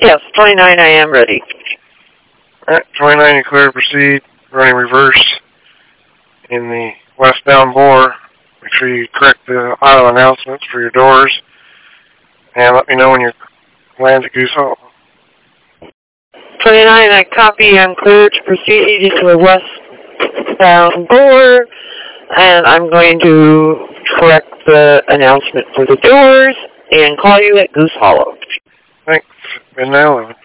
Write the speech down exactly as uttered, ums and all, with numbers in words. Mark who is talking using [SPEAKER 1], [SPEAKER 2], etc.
[SPEAKER 1] Yes, twenty-nine, I am ready.
[SPEAKER 2] Alright, twenty-nine, you clear to proceed. Running reverse in the westbound bore. Make sure you correct the auto announcements for your doors. And let me know when you land at Goose Hollow.
[SPEAKER 1] twenty-nine, I copy. I'm clear to proceed into the westbound bore. And I'm going to correct the announcement for the doors and call you at Goose Hollow.
[SPEAKER 2] Thanks. Midnight eleven.